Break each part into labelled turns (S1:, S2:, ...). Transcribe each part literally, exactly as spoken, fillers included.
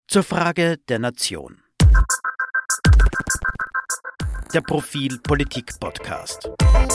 S1: Zur Frage der Nation. Der Profil Politik Podcast.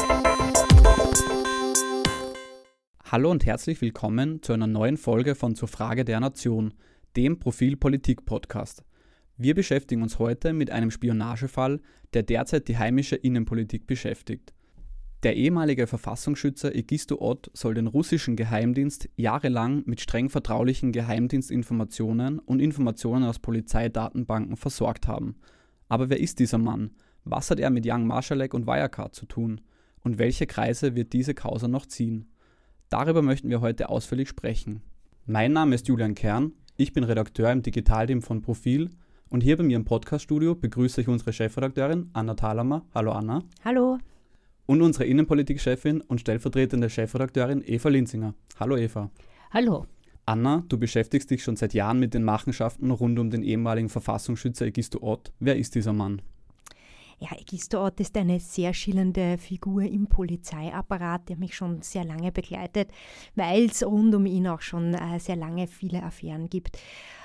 S2: Hallo und herzlich willkommen zu einer neuen Folge von Zur Frage der Nation, dem Profil Politik Podcast. Wir beschäftigen uns heute mit einem Spionagefall, der derzeit die heimische Innenpolitik beschäftigt. Der ehemalige Verfassungsschützer Egisto Ott soll den russischen Geheimdienst jahrelang mit streng vertraulichen Geheimdienstinformationen und Informationen aus Polizeidatenbanken versorgt haben. Aber wer ist dieser Mann? Was hat er mit Jan Marschalek und Wirecard zu tun? Und welche Kreise wird diese Causa noch ziehen? Darüber möchten wir heute ausführlich sprechen. Mein Name ist Julian Kern, ich bin Redakteur im Digitalteam von Profil und hier bei mir im Podcaststudio begrüße ich unsere Chefredakteurin Anna Thalhammer. Hallo Anna.
S3: Hallo.
S2: Und unsere Innenpolitik-Chefin und stellvertretende Chefredakteurin Eva Linzinger. Hallo Eva.
S3: Hallo.
S2: Anna, du beschäftigst dich schon seit Jahren mit den Machenschaften rund um den ehemaligen Verfassungsschützer Egisto Ott. Wer ist dieser Mann?
S3: Ja, Egisto Ott ist eine sehr schillernde Figur im Polizeiapparat, der mich schon sehr lange begleitet, weil es rund um ihn auch schon äh, sehr lange viele Affären gibt.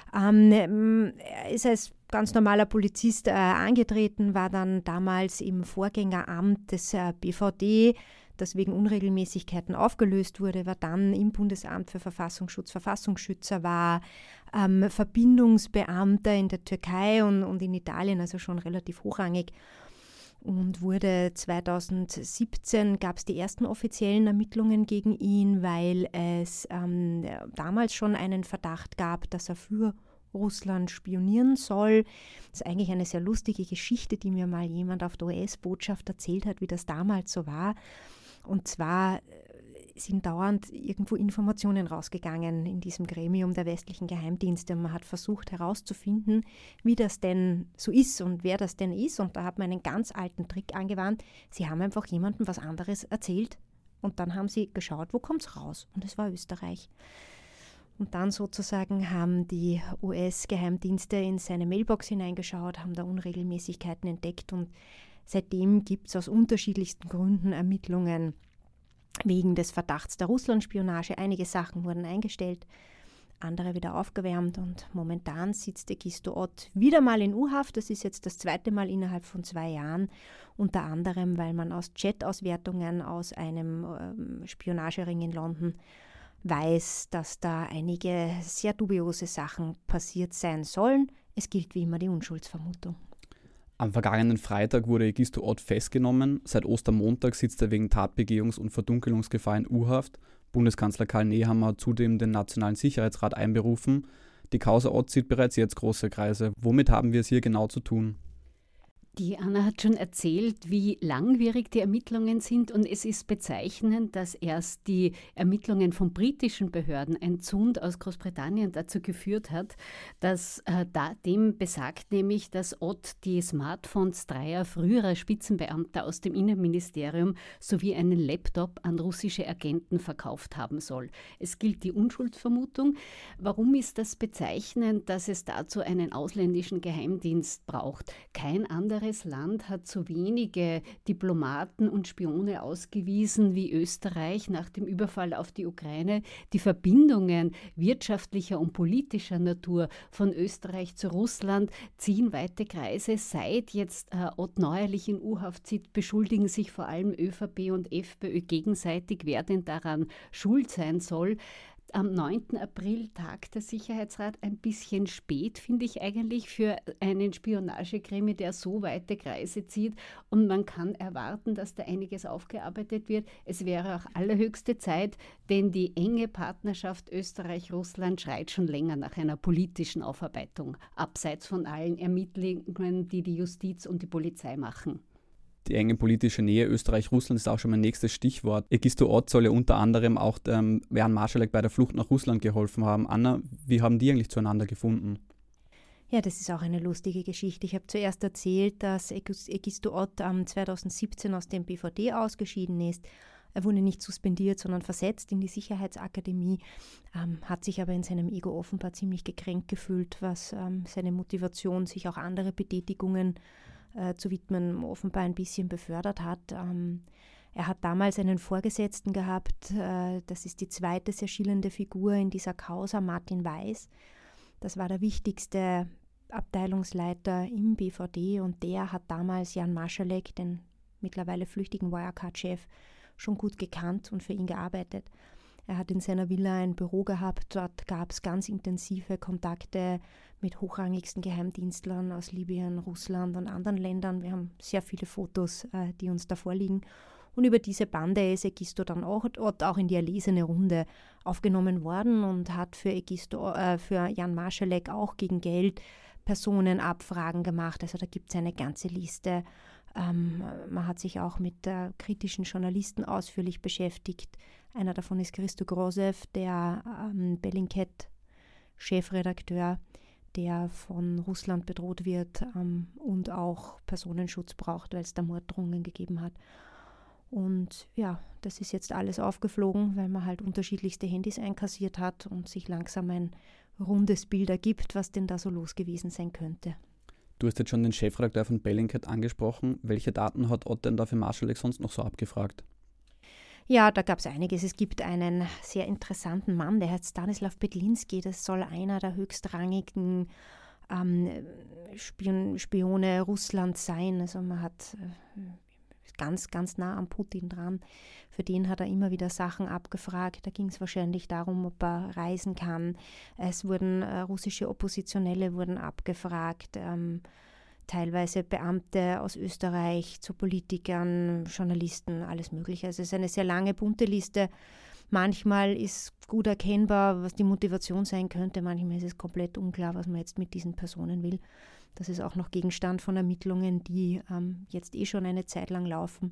S3: Ähm, er ist als ganz normaler Polizist äh, angetreten, war dann damals im Vorgängeramt des äh, B V D, das wegen Unregelmäßigkeiten aufgelöst wurde, war dann im Bundesamt für Verfassungsschutz Verfassungsschützer, war ähm, Verbindungsbeamter in der Türkei und, und in Italien, also schon relativ hochrangig. Und wurde zweitausendsiebzehn, gab es die ersten offiziellen Ermittlungen gegen ihn, weil es ähm, damals schon einen Verdacht gab, dass er für Russland spionieren soll. Das ist eigentlich eine sehr lustige Geschichte, die mir mal jemand auf der U S-Botschaft erzählt hat, wie das damals so war. Und zwar sind dauernd irgendwo Informationen rausgegangen in diesem Gremium der westlichen Geheimdienste. Man hat versucht herauszufinden, wie das denn so ist und wer das denn ist. Und da hat man einen ganz alten Trick angewandt. Sie haben einfach jemandem was anderes erzählt und dann haben sie geschaut, wo kommt es raus? Und es war Österreich. Und dann sozusagen haben die U S-Geheimdienste in seine Mailbox hineingeschaut, haben da Unregelmäßigkeiten entdeckt und seitdem gibt es aus unterschiedlichsten Gründen Ermittlungen wegen des Verdachts der Russlandspionage. Einige Sachen wurden eingestellt, andere wieder aufgewärmt und momentan sitzt Egisto Ott wieder mal in U-Haft. Das ist jetzt das zweite Mal innerhalb von zwei Jahren, unter anderem, weil man aus Chat-Auswertungen aus einem ähm, Spionagering in London weiß, dass da einige sehr dubiose Sachen passiert sein sollen. Es gilt wie immer die Unschuldsvermutung.
S2: Am vergangenen Freitag wurde Egisto Ott festgenommen. Seit Ostermontag sitzt er wegen Tatbegehungs- und Verdunkelungsgefahr in U-Haft. Bundeskanzler Karl Nehammer hat zudem den Nationalen Sicherheitsrat einberufen. Die Causa Ott zieht bereits jetzt große Kreise. Womit haben wir es hier genau zu tun?
S4: Die Anna hat schon erzählt, wie langwierig die Ermittlungen sind und es ist bezeichnend, dass erst die Ermittlungen von britischen Behörden ein Zund aus Großbritannien dazu geführt hat, dass äh, da, dem besagt nämlich, dass Ott die Smartphones dreier früherer Spitzenbeamter aus dem Innenministerium sowie einen Laptop an russische Agenten verkauft haben soll. Es gilt die Unschuldsvermutung. Warum ist das bezeichnend, dass es dazu einen ausländischen Geheimdienst braucht? Kein anderes Land hat so wenige Diplomaten und Spione ausgewiesen wie Österreich nach dem Überfall auf die Ukraine. Die Verbindungen wirtschaftlicher und politischer Natur von Österreich zu Russland ziehen weite Kreise. Seit jetzt äh, Ott neuerlich in U-Haft sitzt, beschuldigen sich vor allem ÖVP und FPÖ gegenseitig, wer denn daran schuld sein soll. Am neunten April tagt der Sicherheitsrat ein bisschen spät, finde ich eigentlich, für einen Spionagekrimi, der so weite Kreise zieht. Und man kann erwarten, dass da einiges aufgearbeitet wird. Es wäre auch allerhöchste Zeit, denn die enge Partnerschaft Österreich-Russland schreit schon länger nach einer politischen Aufarbeitung, abseits von allen Ermittlungen, die die Justiz und die Polizei machen.
S2: Die enge politische Nähe Österreich-Russland ist auch schon mein nächstes Stichwort. Egisto Ott soll ja unter anderem auch ähm, Jan Marschalek bei der Flucht nach Russland geholfen haben. Anna, wie haben die eigentlich zueinander gefunden?
S3: Ja, das ist auch eine lustige Geschichte. Ich habe zuerst erzählt, dass Egisto Ott ähm, zweitausendsiebzehn aus dem B V D ausgeschieden ist. Er wurde nicht suspendiert, sondern versetzt in die Sicherheitsakademie, ähm, hat sich aber in seinem Ego offenbar ziemlich gekränkt gefühlt, was ähm, seine Motivation, sich auch andere Betätigungen äh, zu widmen, offenbar ein bisschen befördert hat. Ähm, er hat damals einen Vorgesetzten gehabt, äh, das ist die zweite sehr schillernde Figur in dieser Causa, Martin Weiß. Das war der wichtigste Abteilungsleiter im B V D und der hat damals Jan Marschalek, den mittlerweile flüchtigen Wirecard-Chef, schon gut gekannt und für ihn gearbeitet. Er hat in seiner Villa ein Büro gehabt, dort gab es ganz intensive Kontakte mit hochrangigsten Geheimdienstlern aus Libyen, Russland und anderen Ländern. Wir haben sehr viele Fotos, äh, die uns da vorliegen. Und über diese Bande ist Egisto dann auch, auch in die erlesene Runde aufgenommen worden und hat für, Egisto, äh, für Jan Marschalek auch gegen Geld Personenabfragen gemacht. Also da gibt es eine ganze Liste. Ähm, man hat sich auch mit äh, kritischen Journalisten ausführlich beschäftigt. Einer davon ist Christo Grozev, der ähm, Bellingcat-Chefredakteur, der von Russland bedroht wird ähm, und auch Personenschutz braucht, weil es da Morddrohungen gegeben hat. Und ja, das ist jetzt alles aufgeflogen, weil man halt unterschiedlichste Handys einkassiert hat und sich langsam ein rundes Bild ergibt, was denn da so los gewesen sein könnte.
S2: Du hast jetzt schon den Chefredakteur von Bellingcat angesprochen. Welche Daten hat Ott denn da für Marschalek sonst noch so abgefragt?
S3: Ja, da gab es einiges. Es gibt einen sehr interessanten Mann, der heißt Stanislav Petlinski. Das soll einer der höchstrangigen ähm, Spion, Spione Russlands sein. Also man hat äh, ganz, ganz nah am Putin dran. Für den hat er immer wieder Sachen abgefragt. Da ging es wahrscheinlich darum, ob er reisen kann. Es wurden äh, russische Oppositionelle wurden abgefragt. Ähm, teilweise Beamte aus Österreich zu Politikern, Journalisten, alles Mögliche. Also es ist eine sehr lange, bunte Liste. Manchmal ist gut erkennbar, was die Motivation sein könnte. Manchmal ist es komplett unklar, was man jetzt mit diesen Personen will. Das ist auch noch Gegenstand von Ermittlungen, die ähm, jetzt eh schon eine Zeit lang laufen,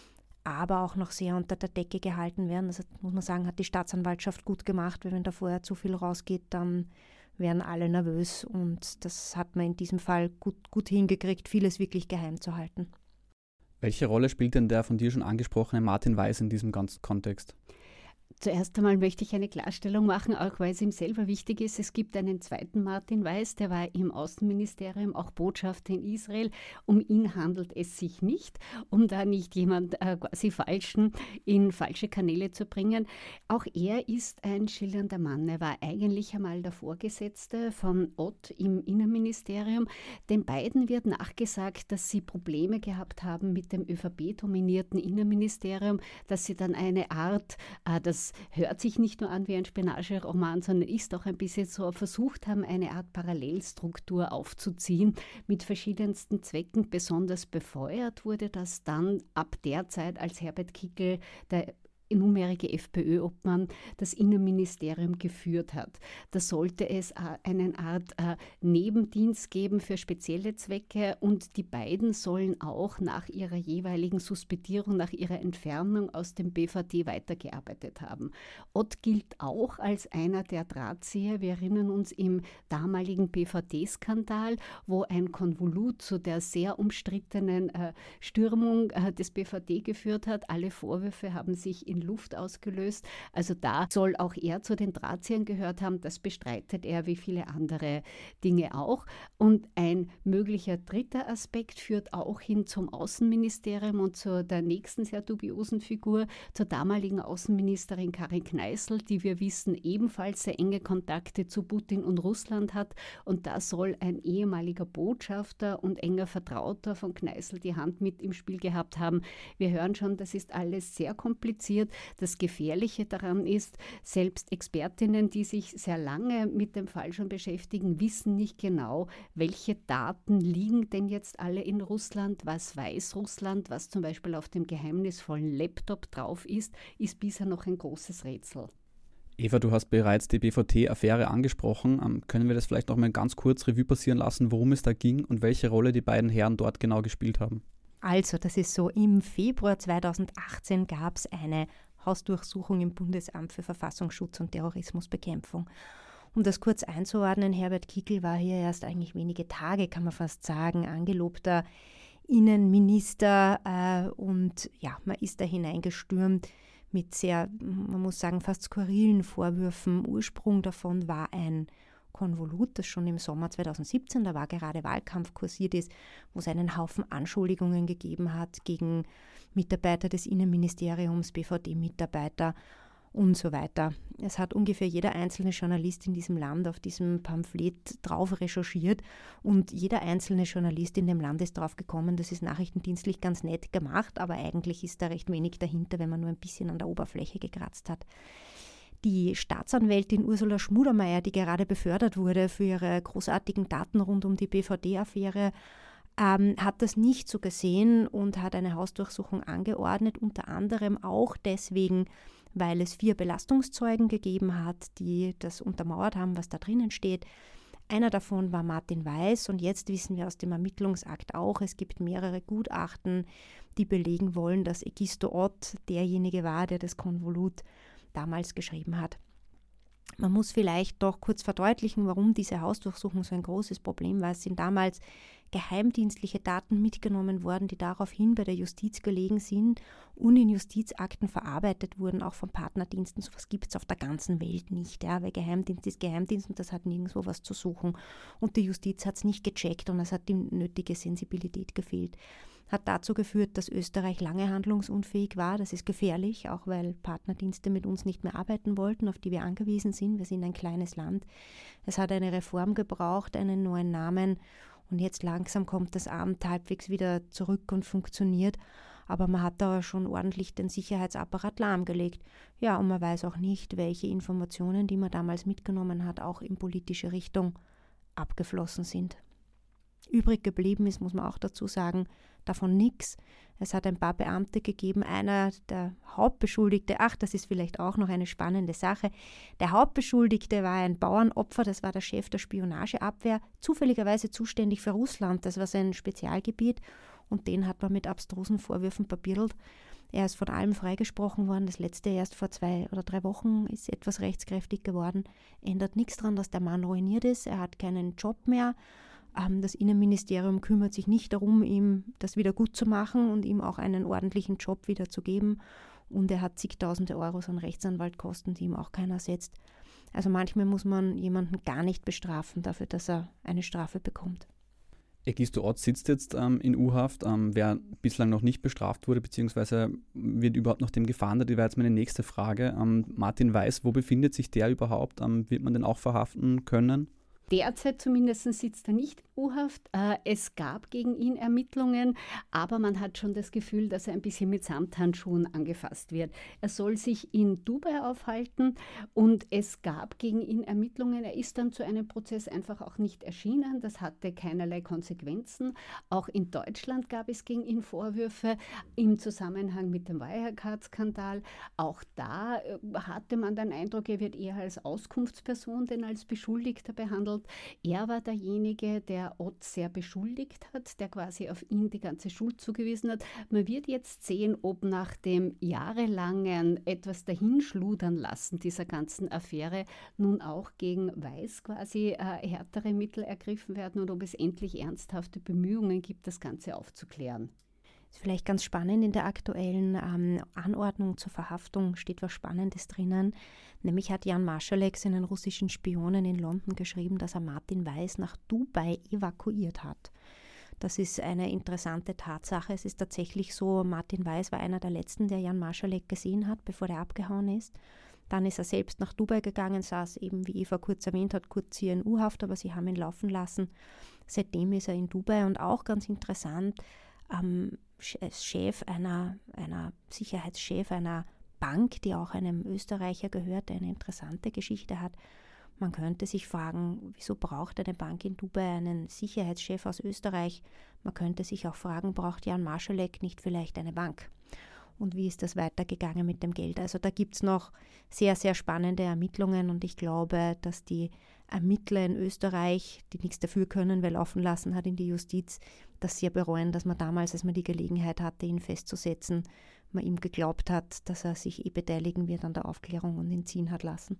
S3: aber auch noch sehr unter der Decke gehalten werden. Das muss man sagen, hat die Staatsanwaltschaft gut gemacht, weil wenn da vorher zu viel rausgeht, dann werden alle nervös und das hat man in diesem Fall gut, gut hingekriegt, vieles wirklich geheim zu halten.
S2: Welche Rolle spielt denn der von dir schon angesprochene Martin Weiß in diesem ganzen Kontext?
S4: Zuerst einmal möchte ich eine Klarstellung machen, auch weil es ihm selber wichtig ist. Es gibt einen zweiten Martin Weiß, der war im Außenministerium, auch Botschafter in Israel. Um ihn handelt es sich nicht, um da nicht jemand äh, quasi Falschen in falsche Kanäle zu bringen. Auch er ist ein schillernder Mann. Er war eigentlich einmal der Vorgesetzte von Ott im Innenministerium. Den beiden wird nachgesagt, dass sie Probleme gehabt haben mit dem ÖVP-dominierten Innenministerium, dass sie dann eine Art, äh, das hört sich nicht nur an wie ein Spionageroman, sondern ist auch ein bisschen so, versucht haben, eine Art Parallelstruktur aufzuziehen mit verschiedensten Zwecken. Besonders befeuert wurde das dann ab der Zeit, als Herbert Kickl, der nunmehrige FPÖ-Obmann, das Innenministerium geführt hat. Da sollte es eine Art äh, Nebendienst geben für spezielle Zwecke und die beiden sollen auch nach ihrer jeweiligen Suspendierung, nach ihrer Entfernung aus dem B V D weitergearbeitet haben. Ott gilt auch als einer der Drahtzieher. Wir erinnern uns im damaligen B V D-Skandal, wo ein Konvolut zu der sehr umstrittenen äh, Stürmung äh, des B V D geführt hat. Alle Vorwürfe haben sich in Luft ausgelöst. Also da soll auch er zu den Drahtziehern gehört haben. Das bestreitet er wie viele andere Dinge auch. Und ein möglicher dritter Aspekt führt auch hin zum Außenministerium und zu der nächsten sehr dubiosen Figur, zur damaligen Außenministerin Karin Kneißl, die wir wissen ebenfalls sehr enge Kontakte zu Putin und Russland hat. Und da soll ein ehemaliger Botschafter und enger Vertrauter von Kneißl die Hand mit im Spiel gehabt haben. Wir hören schon, das ist alles sehr kompliziert. Das Gefährliche daran ist, selbst Expertinnen, die sich sehr lange mit dem Fall schon beschäftigen, wissen nicht genau, welche Daten liegen denn jetzt alle in Russland, was weiß Russland, was zum Beispiel auf dem geheimnisvollen Laptop drauf ist, ist bisher noch ein großes Rätsel.
S2: Eva, du hast bereits die B V T-Affäre angesprochen. Ähm, können wir das vielleicht noch mal ganz kurz Revue passieren lassen, worum es da ging und welche Rolle die beiden Herren dort genau gespielt haben?
S3: Also, das ist so, im Februar zweitausendachtzehn gab es eine Hausdurchsuchung im Bundesamt für Verfassungsschutz und Terrorismusbekämpfung. Um das kurz einzuordnen, Herbert Kickl war hier erst eigentlich wenige Tage, kann man fast sagen, angelobter Innenminister äh, und ja, man ist da hineingestürmt mit sehr, man muss sagen, fast skurrilen Vorwürfen. Ursprung davon war ein Konvolut, das schon im Sommer zweitausendsiebzehn, da war gerade Wahlkampf kursiert ist, wo es einen Haufen Anschuldigungen gegeben hat gegen Mitarbeiter des Innenministeriums, B V D-Mitarbeiter. und so weiter. Es hat ungefähr jeder einzelne Journalist in diesem Land auf diesem Pamphlet drauf recherchiert und jeder einzelne Journalist in dem Land ist drauf gekommen, das ist nachrichtendienstlich ganz nett gemacht, aber eigentlich ist da recht wenig dahinter, wenn man nur ein bisschen an der Oberfläche gekratzt hat. Die Staatsanwältin Ursula Schmudermeier, die gerade befördert wurde für ihre großartigen Daten rund um die B V D-Affäre, ähm, hat das nicht so gesehen und hat eine Hausdurchsuchung angeordnet, unter anderem auch deswegen, weil es vier Belastungszeugen gegeben hat, die das untermauert haben, was da drinnen steht. Einer davon war Martin Weiß und jetzt wissen wir aus dem Ermittlungsakt auch, es gibt mehrere Gutachten, die belegen wollen, dass Egisto Ott derjenige war, der das Konvolut damals geschrieben hat. Man muss vielleicht doch kurz verdeutlichen, warum diese Hausdurchsuchung so ein großes Problem war. Es sind damals geheimdienstliche Daten mitgenommen worden, die daraufhin bei der Justiz gelegen sind und in Justizakten verarbeitet wurden, auch von Partnerdiensten. So etwas gibt es auf der ganzen Welt nicht, ja, weil Geheimdienst ist Geheimdienst und das hat nirgendwo was zu suchen. Und die Justiz hat es nicht gecheckt und es hat die nötige Sensibilität gefehlt. Hat dazu geführt, dass Österreich lange handlungsunfähig war. Das ist gefährlich, auch weil Partnerdienste mit uns nicht mehr arbeiten wollten, auf die wir angewiesen sind. Wir sind ein kleines Land. Es hat eine Reform gebraucht, einen neuen Namen. Und jetzt langsam kommt das Amt halbwegs wieder zurück und funktioniert. Aber man hat da schon ordentlich den Sicherheitsapparat lahmgelegt. Ja, und man weiß auch nicht, welche Informationen, die man damals mitgenommen hat, auch in politische Richtung abgeflossen sind. Übrig geblieben ist, muss man auch dazu sagen, davon nichts. Es hat ein paar Beamte gegeben, einer der Hauptbeschuldigte, ach, das ist vielleicht auch noch eine spannende Sache, der Hauptbeschuldigte war ein Bauernopfer, das war der Chef der Spionageabwehr, zufälligerweise zuständig für Russland, das war sein Spezialgebiet und den hat man mit abstrusen Vorwürfen papierelt. Er ist von allem freigesprochen worden, das letzte erst vor zwei oder drei Wochen ist etwas rechtskräftig geworden, ändert nichts daran, dass der Mann ruiniert ist, er hat keinen Job mehr. Das Innenministerium kümmert sich nicht darum, ihm das wieder gut zu machen und ihm auch einen ordentlichen Job wieder zu geben. Und er hat zigtausende Euros an Rechtsanwaltkosten, die ihm auch keiner setzt. Also manchmal muss man jemanden gar nicht bestrafen dafür, dass er eine Strafe bekommt.
S2: Egisto Ott sitzt jetzt ähm, in U-Haft. Ähm, wer bislang noch nicht bestraft wurde, beziehungsweise wird überhaupt nach dem gefahndet, die wäre jetzt meine nächste Frage. Ähm, Martin Weiß, wo befindet sich der überhaupt? Ähm, wird man den auch verhaften können?
S4: Derzeit zumindest sitzt er nicht in U-Haft. Äh, es gab gegen ihn Ermittlungen, aber man hat schon das Gefühl, dass er ein bisschen mit Samthandschuhen angefasst wird. Er soll sich in Dubai aufhalten und es gab gegen ihn Ermittlungen. Er ist dann zu einem Prozess einfach auch nicht erschienen. Das hatte keinerlei Konsequenzen. Auch in Deutschland gab es gegen ihn Vorwürfe im Zusammenhang mit dem Wirecard-Skandal. Auch da äh, hatte man den Eindruck, er wird eher als Auskunftsperson denn als Beschuldigter behandelt. Er war derjenige, der Ott sehr beschuldigt hat, der quasi auf ihn die ganze Schuld zugewiesen hat. Man wird jetzt sehen, ob nach dem jahrelangen etwas dahinschludern lassen dieser ganzen Affäre nun auch gegen Weiß quasi äh, härtere Mittel ergriffen werden und ob es endlich ernsthafte Bemühungen gibt, das Ganze aufzuklären.
S3: Ist vielleicht ganz spannend, in der aktuellen ähm, Anordnung zur Verhaftung steht was Spannendes drinnen. Nämlich hat Jan Marschalek seinen russischen Spionen in London geschrieben, dass er Martin Weiß nach Dubai evakuiert hat. Das ist eine interessante Tatsache. Es ist tatsächlich so, Martin Weiß war einer der letzten, der Jan Marschalek gesehen hat, bevor er abgehauen ist. Dann ist er selbst nach Dubai gegangen, saß eben, wie Eva kurz erwähnt hat, kurz hier in U-Haft, aber sie haben ihn laufen lassen. Seitdem ist er in Dubai und auch ganz interessant, ähm, Chef einer, einer Sicherheitschef einer Bank, die auch einem Österreicher gehört, der eine interessante Geschichte hat. Man könnte sich fragen, wieso braucht eine Bank in Dubai einen Sicherheitschef aus Österreich? Man könnte sich auch fragen, braucht Jan Marschalek nicht vielleicht eine Bank? Und wie ist das weitergegangen mit dem Geld? Also da gibt es noch sehr, sehr spannende Ermittlungen und ich glaube, dass die Ermittler in Österreich, die nichts dafür können, weil laufen lassen hat in die Justiz, das sehr bereuen, dass man damals, als man die Gelegenheit hatte, ihn festzusetzen, man ihm geglaubt hat, dass er sich eh beteiligen wird an der Aufklärung und ihn ziehen hat lassen.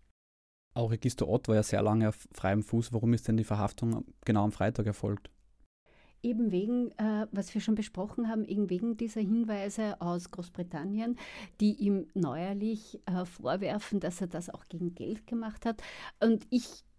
S2: Auch Egisto Ott war ja sehr lange auf freiem Fuß. Warum ist denn die Verhaftung genau am Freitag erfolgt?
S4: Eben wegen, äh, was wir schon besprochen haben, eben wegen dieser Hinweise aus Großbritannien, die ihm neuerlich äh, vorwerfen, dass er das auch gegen Geld gemacht hat. Und ich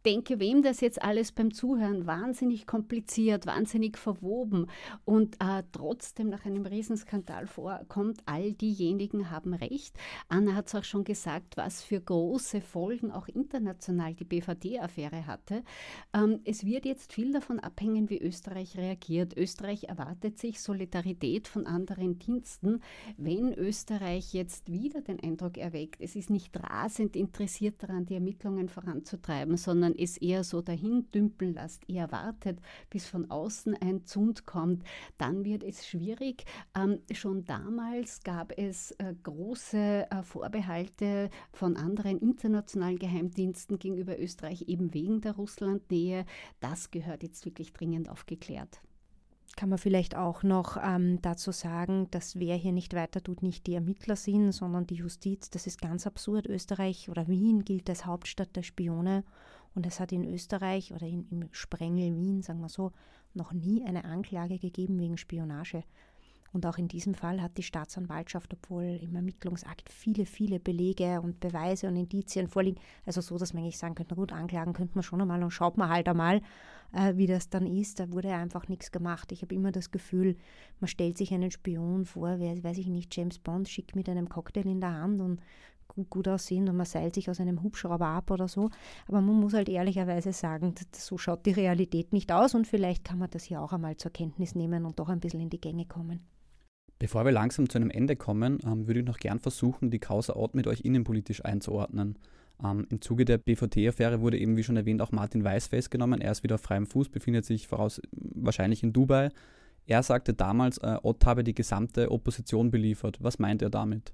S4: denke, wem das jetzt alles beim Zuhören wahnsinnig kompliziert, wahnsinnig verwoben und äh, trotzdem nach einem Riesenskandal vorkommt, all diejenigen haben recht. Anna hat es auch schon gesagt, was für große Folgen auch international die B V D-Affäre hatte. Ähm, es wird jetzt viel davon abhängen, wie Österreich reagiert. Österreich erwartet sich Solidarität von anderen Diensten. Wenn Österreich jetzt wieder den Eindruck erweckt, es ist nicht rasend interessiert daran, die Ermittlungen voranzutreiben, sondern es eher so dahin dümpeln lässt, eher wartet, bis von außen ein Zund kommt, dann wird es schwierig. Ähm, schon damals gab es äh, große äh, Vorbehalte von anderen internationalen Geheimdiensten gegenüber Österreich, eben wegen der Russlandnähe. Das gehört jetzt wirklich dringend aufgeklärt.
S3: Kann man vielleicht auch noch ähm, dazu sagen, dass wer hier nicht weiter tut, nicht die Ermittler sind, sondern die Justiz. Das ist ganz absurd. Österreich oder Wien gilt als Hauptstadt der Spione und es hat in Österreich oder in, im Sprengel Wien, sagen wir so, noch nie eine Anklage gegeben wegen Spionage. Und auch in diesem Fall hat die Staatsanwaltschaft, obwohl im Ermittlungsakt viele, viele Belege und Beweise und Indizien vorliegen, also so, dass man eigentlich sagen könnte, na gut, anklagen könnte man schon einmal und schaut man halt einmal, äh, wie das dann ist. Da wurde einfach nichts gemacht. Ich habe immer das Gefühl, man stellt sich einen Spion vor, wer, weiß ich nicht, James Bond, schick mit einem Cocktail in der Hand und gut, gut aussehen und man seilt sich aus einem Hubschrauber ab oder so. Aber man muss halt ehrlicherweise sagen, so schaut die Realität nicht aus und vielleicht kann man das hier auch einmal zur Kenntnis nehmen und doch ein bisschen in die Gänge kommen.
S2: Bevor wir langsam zu einem Ende kommen, ähm, würde ich noch gern versuchen, die Causa Ott mit euch innenpolitisch einzuordnen. Ähm, Im Zuge der B V D-Affäre wurde eben, wie schon erwähnt, auch Martin Weiß festgenommen. Er ist wieder auf freiem Fuß, befindet sich voraus wahrscheinlich in Dubai. Er sagte damals, äh, Ott habe die gesamte Opposition beliefert. Was meint er damit?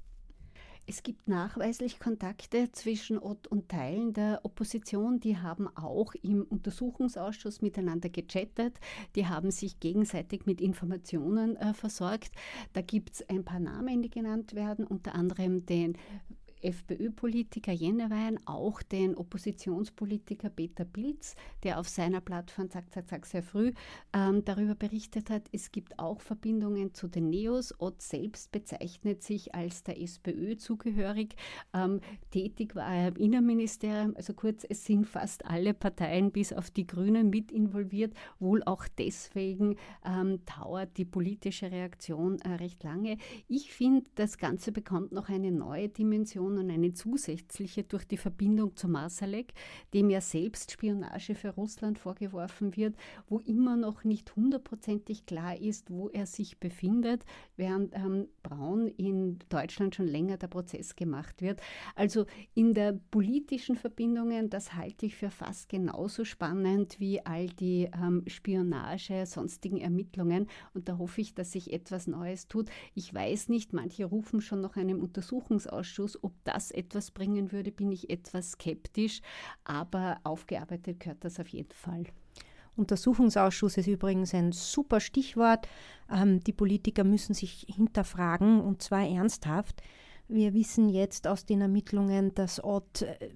S4: Es gibt nachweislich Kontakte zwischen Ott und Teilen der Opposition. Die haben auch im Untersuchungsausschuss miteinander gechattet. Die haben sich gegenseitig mit Informationen äh, versorgt. Da gibt es ein paar Namen, die genannt werden, unter anderem den FPÖ-Politiker Jennewein, auch den Oppositionspolitiker Peter Pilz, der auf seiner Plattform Zack, Zack, Zack sehr früh ähm, darüber berichtet hat. Es gibt auch Verbindungen zu den Neos. Ott selbst bezeichnet sich als der SPÖ zugehörig. Ähm, tätig war er im Innenministerium. Also kurz, es sind fast alle Parteien bis auf die Grünen mit involviert. Wohl auch deswegen ähm, dauert die politische Reaktion äh, recht lange. Ich finde, das Ganze bekommt noch eine neue Dimension und eine zusätzliche durch die Verbindung zu Marsalek, dem ja selbst Spionage für Russland vorgeworfen wird, wo immer noch nicht hundertprozentig klar ist, wo er sich befindet, während ähm, Braun in Deutschland schon länger der Prozess gemacht wird. Also in der politischen Verbindungen, das halte ich für fast genauso spannend wie all die ähm, Spionage, sonstigen Ermittlungen und da hoffe ich, dass sich etwas Neues tut. Ich weiß nicht, manche rufen schon nach einem Untersuchungsausschuss, ob das etwas bringen würde, bin ich etwas skeptisch, aber aufgearbeitet gehört das auf jeden Fall.
S3: Untersuchungsausschuss ist übrigens ein super Stichwort. Ähm, die Politiker müssen sich hinterfragen und zwar ernsthaft. Wir wissen jetzt aus den Ermittlungen, dass Ott äh,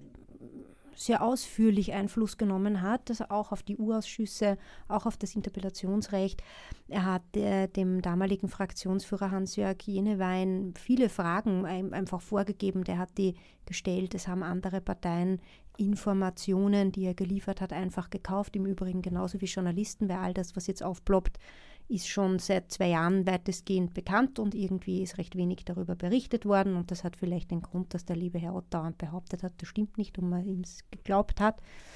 S3: sehr ausführlich Einfluss genommen hat, also auch auf die U-Ausschüsse, auch auf das Interpellationsrecht. Er hat äh, dem damaligen Fraktionsführer Hans-Jörg Jennewein viele Fragen ein, einfach vorgegeben. Der hat die gestellt. Es haben andere Parteien Informationen, die er geliefert hat, einfach gekauft. Im Übrigen genauso wie Journalisten, weil all das, was jetzt aufploppt, ist schon seit zwei Jahren weitestgehend bekannt und irgendwie ist recht wenig darüber berichtet worden und das hat vielleicht den Grund, dass der liebe Herr Ott dauernd behauptet hat, das stimmt nicht und man ihm es geglaubt hat.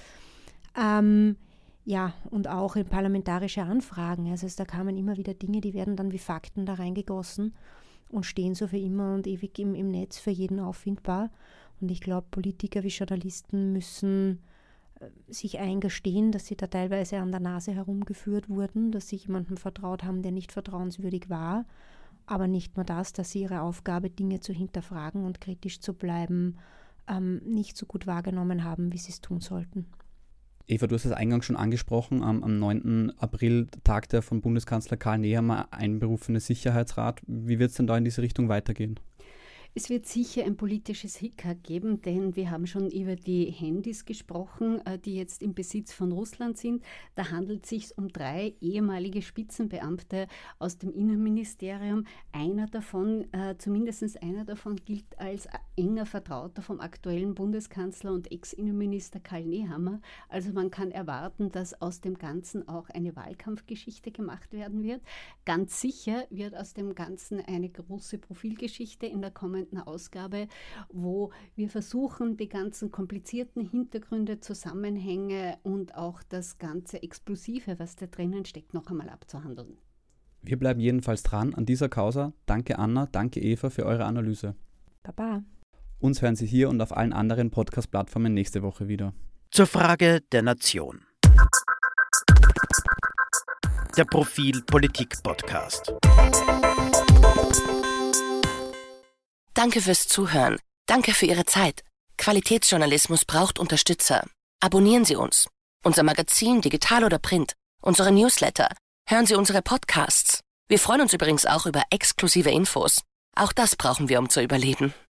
S3: Ähm, ja, und auch in parlamentarische Anfragen, also da kamen immer wieder Dinge, die werden dann wie Fakten da reingegossen und stehen so für immer und ewig im, im Netz für jeden auffindbar und ich glaube, Politiker wie Journalisten müssen sich eingestehen, dass sie da teilweise an der Nase herumgeführt wurden, dass sie jemandem vertraut haben, der nicht vertrauenswürdig war, aber nicht nur das, dass sie ihre Aufgabe, Dinge zu hinterfragen und kritisch zu bleiben, ähm, nicht so gut wahrgenommen haben, wie sie es tun sollten.
S2: Eva, du hast es eingangs schon angesprochen, am, am neunten April tagt der von Bundeskanzler Karl Nehammer einberufene Sicherheitsrat. Wie wird es denn da in diese Richtung weitergehen?
S4: Es wird sicher ein politisches Hickhack geben, denn wir haben schon über die Handys gesprochen, die jetzt im Besitz von Russland sind. Da handelt es sich um drei ehemalige Spitzenbeamte aus dem Innenministerium. Einer davon, äh, zumindest einer davon, gilt als enger Vertrauter vom aktuellen Bundeskanzler und Ex-Innenminister Karl Nehammer. Also man kann erwarten, dass aus dem Ganzen auch eine Wahlkampfgeschichte gemacht werden wird. Ganz sicher wird aus dem Ganzen eine große Profilgeschichte in der kommenden Ausgabe, wo wir versuchen, die ganzen komplizierten Hintergründe, Zusammenhänge und auch das ganze Explosive, was da drinnen steckt, noch einmal abzuhandeln.
S2: Wir bleiben jedenfalls dran an dieser Causa. Danke Anna, danke Eva für eure Analyse.
S3: Baba. Uns
S2: hören Sie hier und auf allen anderen Podcast-Plattformen nächste Woche wieder.
S1: Zur Frage der Nation. Der Profil Politik Podcast.
S5: Danke fürs Zuhören. Danke für Ihre Zeit. Qualitätsjournalismus braucht Unterstützer. Abonnieren Sie uns. Unser Magazin, digital oder print. Unsere Newsletter. Hören Sie unsere Podcasts. Wir freuen uns übrigens auch über exklusive Infos. Auch das brauchen wir, um zu überleben.